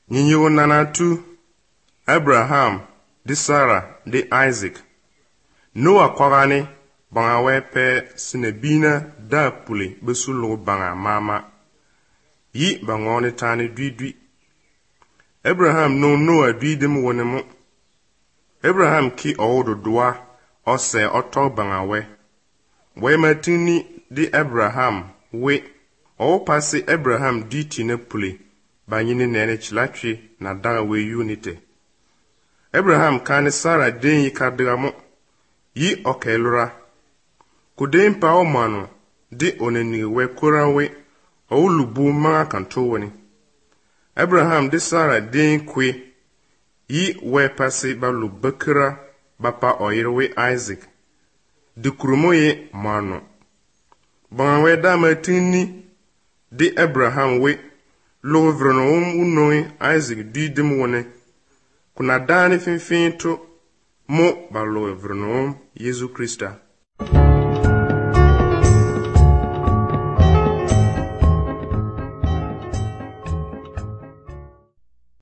Nyinyigo nana tu Abraham di Sarah di Isaac. Noah kwagani banga wepe sinebina da puli besulu banga mama. Yi bangoni tani dui. Abraham no Noah dui dem wonemu. Abraham ki owodo dua ose oto banga we. We matini di Abraham we. O pasi Abraham di tine puli. Banyini nene chilachi na daga we unite. Abraham kani Sarah den yi kadiramu. Yi okelura. Kudin pa o manu di oneni we kuranwe o lubu manga kantowani. Abraham di Sarah den kwe yi we pasi ba lubakira bapa oyirwe Isaac. Di kurumo ye manu. Bangwe dama tini di Abraham we lo vrono unoi Isaac di demone. Kuna dani finfinto mo ba lo vrono Yesu Krista.